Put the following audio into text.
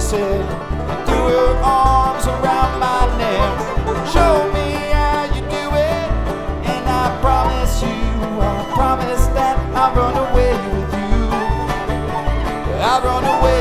said, threw her arms around my neck. Show me how you do it, and I promise that I'll run away with you. I'll run away